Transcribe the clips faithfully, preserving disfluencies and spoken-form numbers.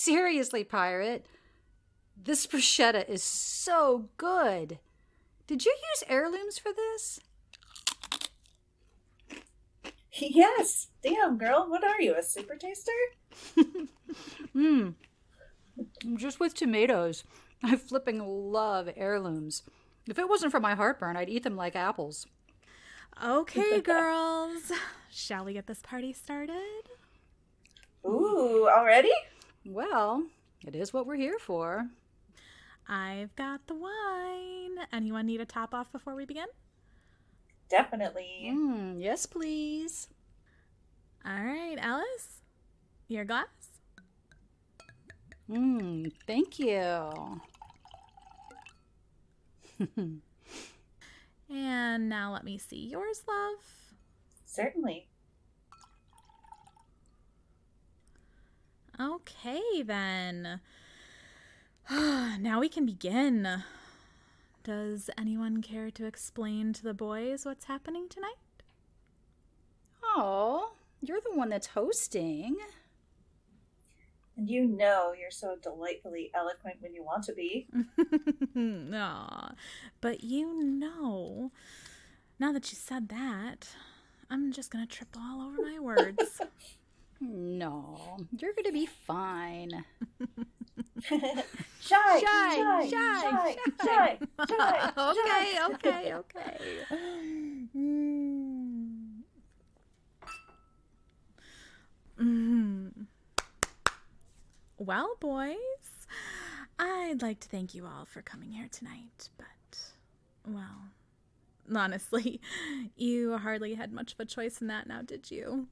seriously, Pirate, this bruschetta is so good. Did you use heirlooms for this? Yes. Damn, girl. What are you, a super taster? Mmm. Just with tomatoes. I flipping love heirlooms. If it wasn't for my heartburn, I'd eat them like apples. Okay, girls. Shall we get this party started? Ooh, already? Well, it is what we're here for. I've got the wine. Anyone need a top off before we begin? Definitely. Mm, yes, please. All right, Alice, your glass. Mmm, thank you. And now let me see yours, love. Certainly. Okay, then. Now we can begin. Does anyone care to explain to the boys what's happening tonight? Oh, you're the one that's hosting. And you know you're so delightfully eloquent when you want to be. Aw, but you know, now that you said that, I'm just gonna trip all over my words. No, you're gonna be fine. Shy, Shy, shy, shy, shy, shy, shy. Okay, okay, okay. Mm. Well, boys, I'd like to thank you all for coming here tonight, but, well, honestly, you hardly had much of a choice in that now, did you?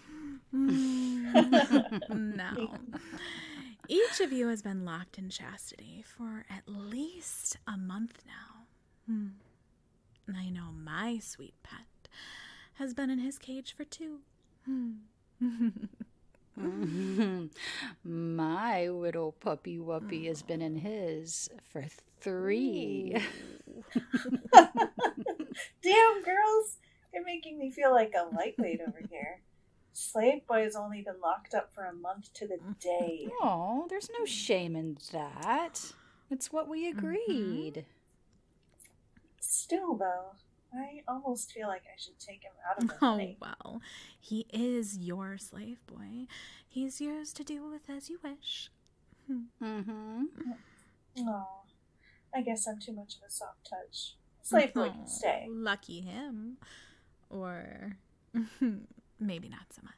No. Each of you has been locked in chastity for at least a month now. Hmm. I know my sweet pet has been in his cage for two. Hmm. My little puppy wuppy has been in his for three. Damn, girls. You're making me feel like a lightweight over here. Slave Boy has only been locked up for a month to the day. Oh, there's no shame in that. It's what we agreed. Mm-hmm. Still, though, I almost feel like I should take him out of the Oh, fight. well, he is your slave boy. He's yours to do with as you wish. Mm-hmm. Oh, I guess I'm too much of a soft touch. Slave Boy can stay. Oh, lucky him. Or maybe not so much.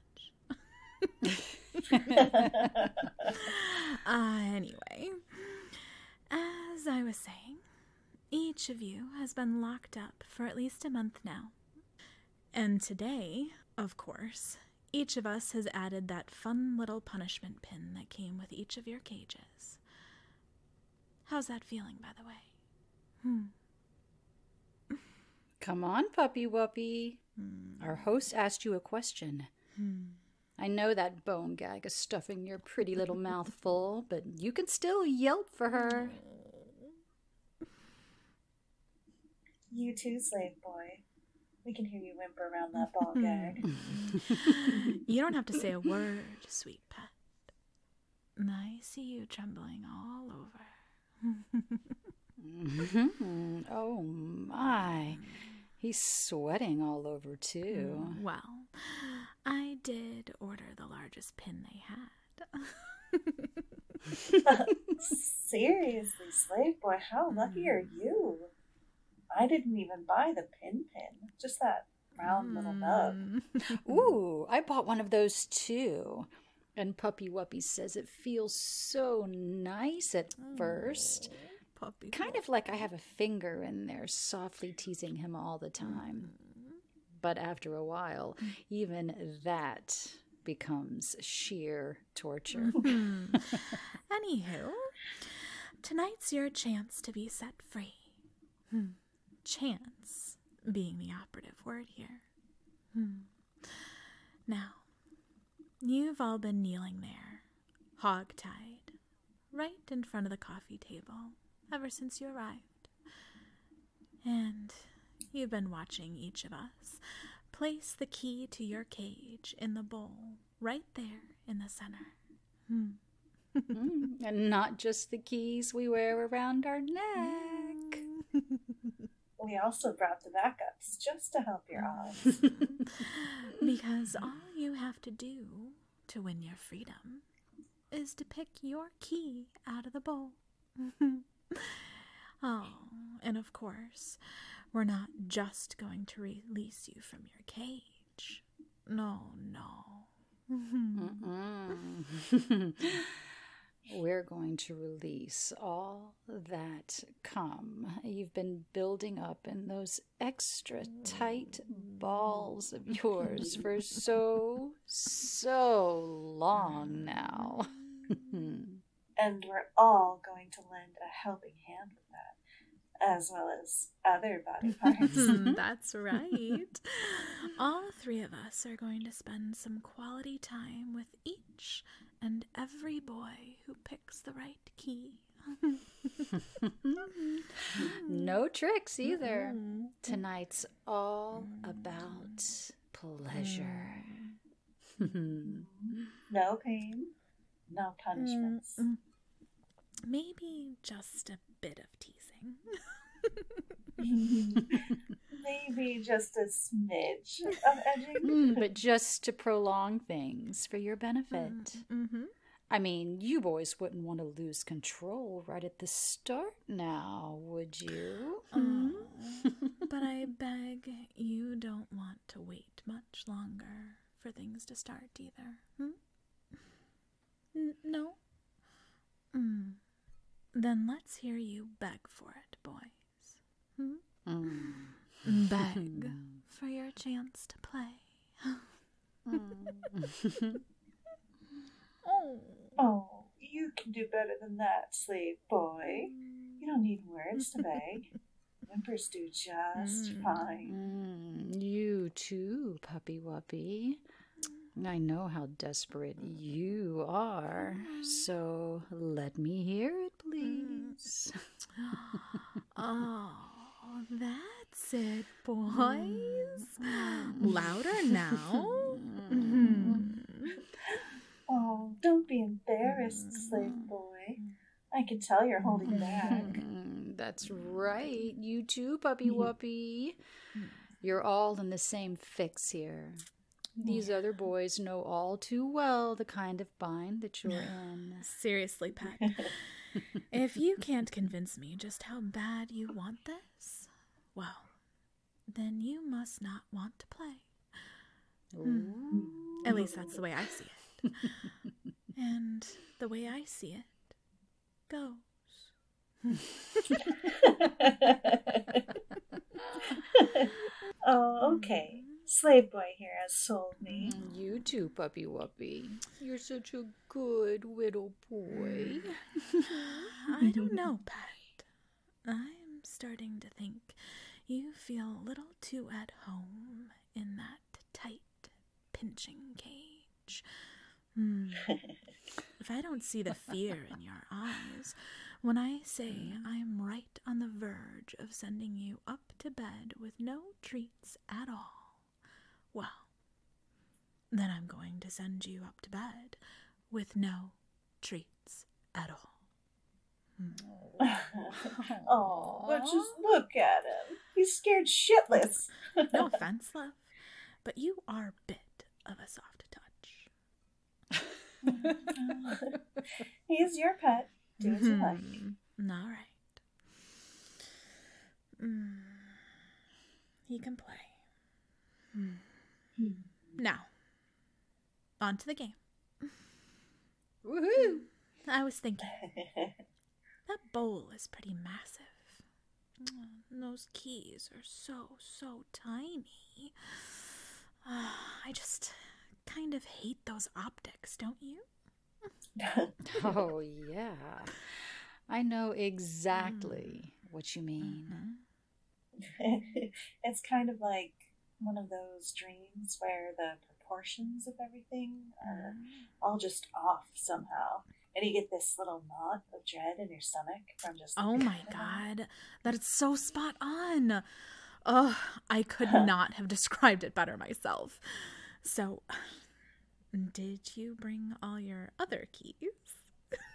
uh, anyway, as I was saying, each of you has been locked up for at least a month now. And today, of course, each of us has added that fun little punishment pin that came with each of your cages. How's that feeling, by the way? Hmm. Come on, puppy wuppy. Hmm. Our host asked you a question. Hmm. I know that bone gag is stuffing your pretty little mouth full, but you can still yelp for her. You too, Slave Boy. We can hear you whimper around that ball gag. You don't have to say a word, sweet pet. I see you trembling all over. Mm-hmm. Oh, my. He's sweating all over, too. Well, I did order the largest pin they had. Seriously, Slave Boy, how lucky are you? I didn't even buy the pin pin, just that round little nub. Ooh, I bought one of those, too. And Puppy Wuppy says it feels so nice at first. Oh, puppy Kind of like I have a finger in there softly teasing him all the time. But after a while, even that becomes sheer torture. Anywho, tonight's your chance to be set free. Hmm. Chance being the operative word here. Hmm. Now, you've all been kneeling there, hog-tied, right in front of the coffee table ever since you arrived. And you've been watching each of us place the key to your cage in the bowl right there in the center. Hmm. Mm, and not just the keys we wear around our neck. We also brought the backups just to help your odds. Because all you have to do to win your freedom is to pick your key out of the bowl. Oh, and of course, we're not just going to release you from your cage. No, no. Mm-mm. We're going to release all that cum you've been building up in those extra tight balls of yours for so, so long now. And we're all going to lend a helping hand with that, as well as other body parts. That's right. All three of us are going to spend some quality time with each and every boy who picks the right key. No tricks either. Tonight's all about pleasure. No pain, no punishments. Maybe just a bit of teasing. Maybe just a smidge of edging. Mm, but just to prolong things for your benefit. Mm-hmm. I mean, you boys wouldn't want to lose control right at the start now, would you? Oh, but I beg you don't want to wait much longer for things to start either. Hmm? N- no? Mm. Then let's hear you beg for it, boys. Hmm? Mm. Beg for your chance to play. Oh. Oh, you can do better than that, slave boy. You don't need words to beg. Whimpers do just fine. Mm, you too, puppy wuppy. I know how desperate you are, so let me hear it, please. Oh, that's it, boys. Louder now. Oh, don't be embarrassed, slave boy. I can tell you're holding back. That's right. You too, puppy wuppy. You're all in the same fix here. These other boys know all too well the kind of bind that you're in. Seriously, Pet. If you can't convince me just how bad you want this, well, then you must not want to play. Mm. At least that's the way I see it. And the way I see it goes. Oh, okay. Slave boy here has sold me. You too, puppy wuppy. You're such a good little boy. I don't know, Pat. I'm starting to think you feel a little too at home in that tight, pinching cage. Hmm. If I don't see the fear in your eyes when I say I'm right on the verge of sending you up to bed with no treats at all, well, then I'm going to send you up to bed with no treats at all. Oh, but just look at him. He's scared shitless. No offense, love, but you are a bit of a soft touch. He's your pet. Do as you like. Mm-hmm. All right. Mm. He can play. Mm. Now, on to the game. Woohoo! I was thinking, that bowl is pretty massive. And those keys are so, so tiny. Uh, I just kind of hate those optics, don't you? Oh, yeah. I know exactly mm. what you mean. Mm-hmm. It's kind of like one of those dreams where the proportions of everything are all just off somehow. And you get this little knot of dread in your stomach from just... Oh my God. That is so spot on. Oh, I could not have described it better myself. So, did you bring all your other keys?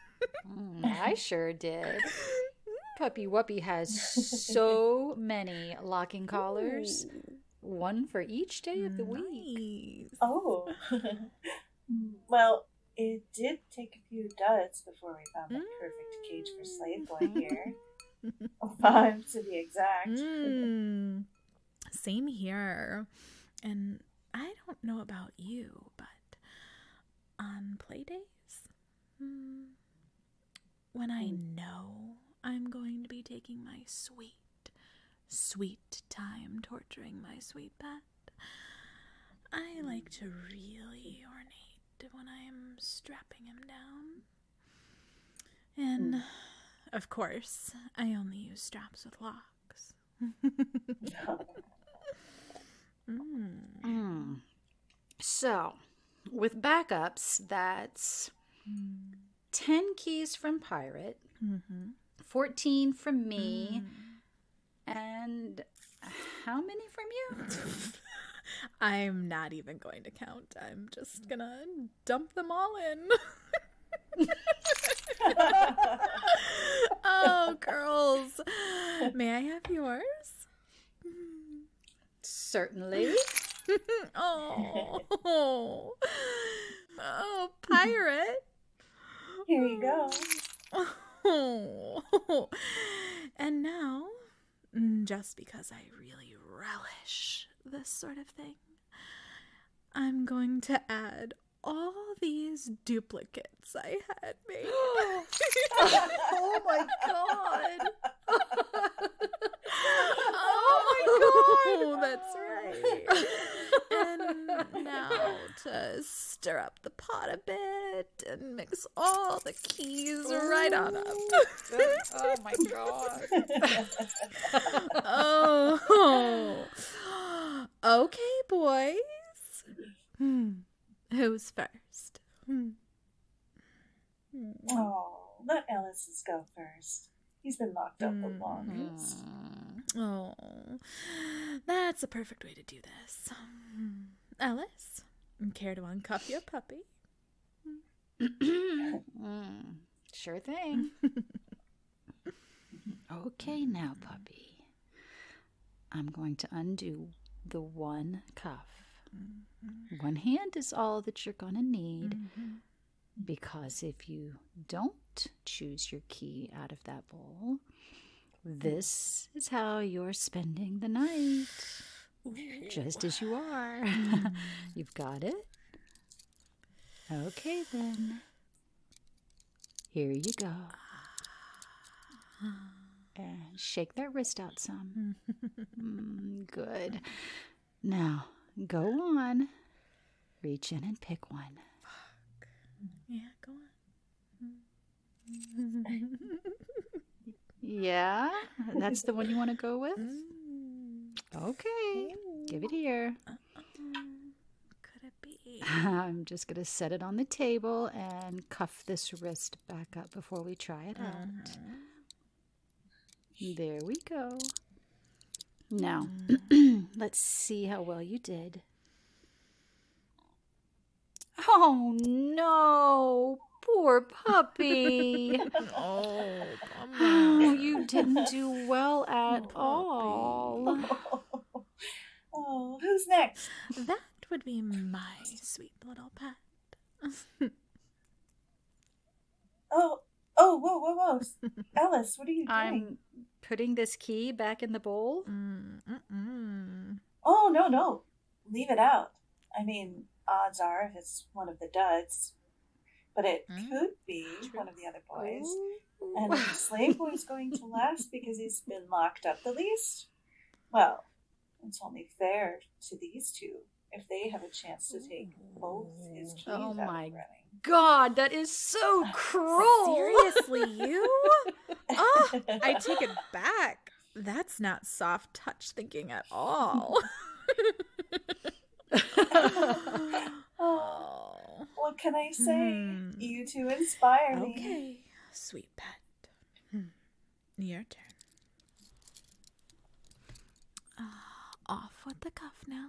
I sure did. Puppy Wuppy has so many locking collars, Ooh, one for each day of the week. nice. Oh. Well, it did take a few duds before we found the perfect cage for Slave Boy here. Five to be exact. Mm, same here. And I don't know about you, but on play days, mm, when I know I'm going to be taking my sweet, sweet time torturing my sweet pet, I like to really ornate when I'm strapping him down. And, of course, I only use straps with locks. mm. Mm. So, with backups, that's Mm. ten keys from Pirate, Mm-hmm. fourteen from me, and how many from you? I'm not even going to count. I'm just gonna dump them all in. Oh, girls. May I have yours? Certainly. Oh. Oh, Pirate. Here you go. Oh. And now, mm, just because I really relish this sort of thing, I'm going to add all these duplicates I had made. Oh my god. Oh, that's right. And now to stir up the pot a bit and mix all the keys right on up. Oh my god. Oh. Okay, boys. Hmm. Who's first? Hmm. Oh, let Ellis go first. He's been locked up the longest. Oh, that's a perfect way to do this. Ellis, care to uncuff your puppy? Mm, sure thing. Okay, now, puppy. I'm going to undo the one cuff. One hand is all that you're going to need, because if you don't choose your key out of that bowl, this is how you're spending the night. Just as you are. You've got it? Okay, then. Here you go. And shake that wrist out some. Mm, good. Now, go on. Reach in and pick one. Yeah, go Yeah? That's the one you want to go with? Okay. Give it here. Could it be? I'm just going to set it on the table and cuff this wrist back up before we try it out. There we go. Now, let's see how well you did. Oh, no. Poor puppy. Oh, Oh, you didn't do well at all. Oh, who's next? that would be my sweet little pet. Oh, oh, whoa, whoa, whoa. Ellis, what are you doing? I'm putting this key back in the bowl. Mm-mm. Oh, no, no. Leave it out. I mean, odds are if it's one of the duds. But it Mm. could be one of the other boys. Ooh. And if the slave boy's going to last because he's been locked up the least, well, it's only fair to these two if they have a chance to take both his keys Oh out my of running. God, that is so cruel. Seriously, you? Oh, I take it back. That's not soft touch thinking at all. Oh. What can I say? Hmm. You two inspire me. Okay, sweet pet. Hmm. Your turn. Uh, off with the cuff now.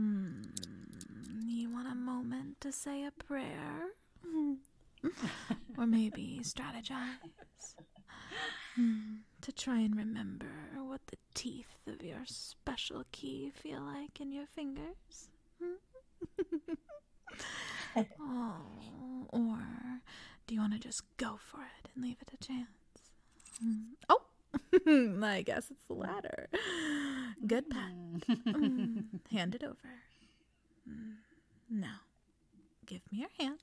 Mm, you want a moment to say a prayer? or maybe strategize hmm, to try and remember what the teeth of your special key feel like in your fingers. Hmm? Oh, or do you want to just go for it and leave it a chance? Hmm. Oh, I guess it's the latter. Good pet. Mm, hand it over. Mm, now, give me your hand.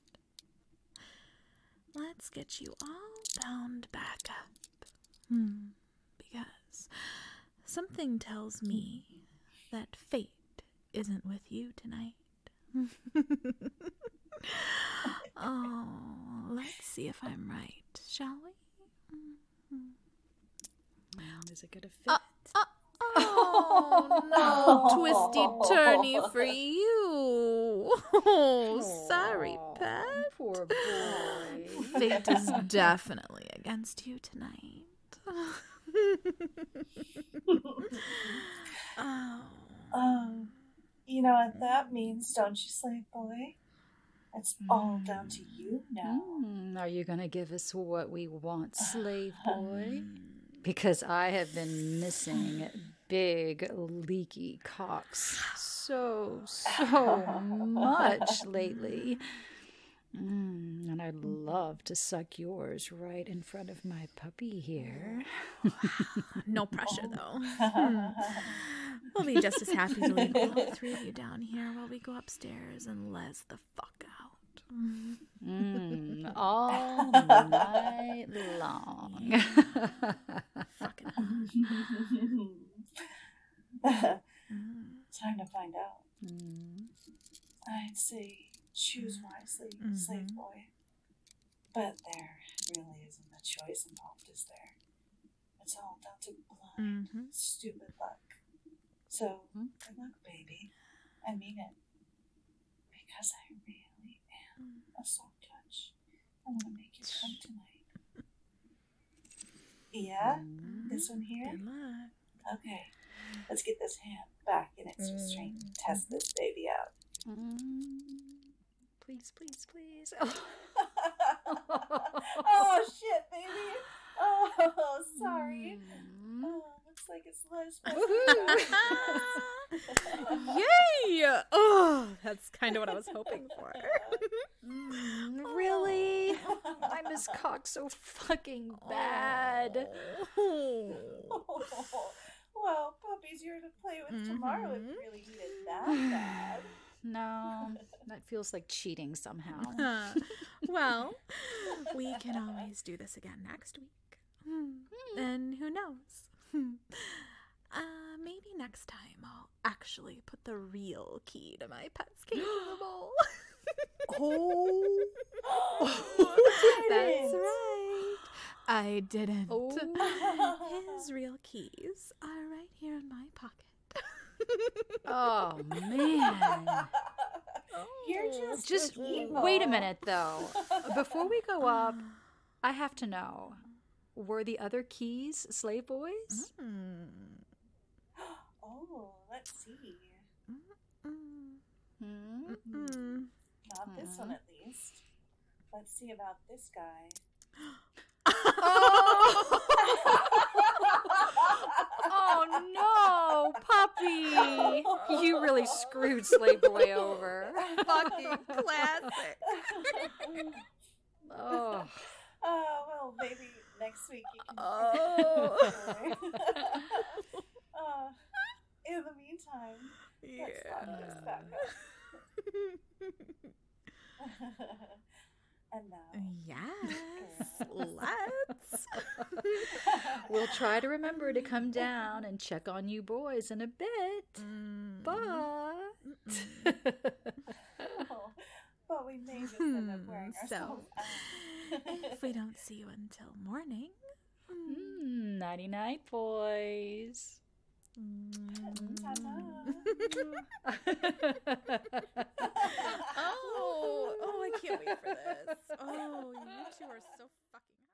Let's get you all bound back up. Hmm. Because something tells me that fate isn't with you tonight. Oh, let's see if I'm right, shall we? Mm, Is it gonna fit? Uh, uh, oh, no, twisty turny for you. Oh, sorry, Aw, pet. Poor boy. Fate is definitely against you tonight. Oh. Um, you know what that means, don't you, slave boy? It's all down to you now. Mm, are you gonna give us what we want, slave boy? Because I have been missing big, leaky cocks so, so much lately. Mm, and I'd love to suck yours right in front of my puppy here. No pressure, though. Hmm. We'll be just as happy to leave all three of you down here while we go upstairs and les the fuck out. Mm, all night long. Fucking Time to find out. Mm. I'd say choose wisely, Mhm. slave boy. But there really isn't a choice involved, is there? It's all down to blind, Mhm. stupid luck. So, Mhm. good luck, baby. I mean it. Because I really am a soft touch. I want to make you come tonight. Yeah? This one here? Good luck. Okay. Let's get this hand back in its restraint and test this baby out. Mm. Please, please, please. Oh, shit, baby. Oh, sorry. Mm. Oh, looks like it's Les. Yay! Oh, that's kind of what I was hoping for. Mm, really? I miss cock so fucking bad. Oh. Well, puppies you're to play with tomorrow if you really need it that bad. No, that feels like cheating somehow. Uh, well, we can always do this again next week. Hmm. And who knows? Hmm. Uh, maybe next time I'll actually put the real key to my pet's cage in the bowl. Oh, That's right. I didn't. Oh. His real keys are right here in my pocket. Oh man. You're just Just evil. wait a minute though. Before we go up, I have to know. Were the other keys slave boys? Mm. Oh, let's see. Mm. Hmm? Mm. Not this one, at least. Let's see about this guy. Oh no, puppy! You really screwed Slave Boy over. Fucking classic. Oh. Oh, well, maybe next week you can. Oh. uh, in the meantime, let's lock this back up. And now. Yes, let's. We'll try to remember to come down and check on you boys in a bit. Mm. But Oh, but we may just end up wearing So, ourselves out. if we don't see you until morning. mm, nighty night, boys. Ta-ta. Oh, oh, I can't wait for this. Oh, you two are so fucking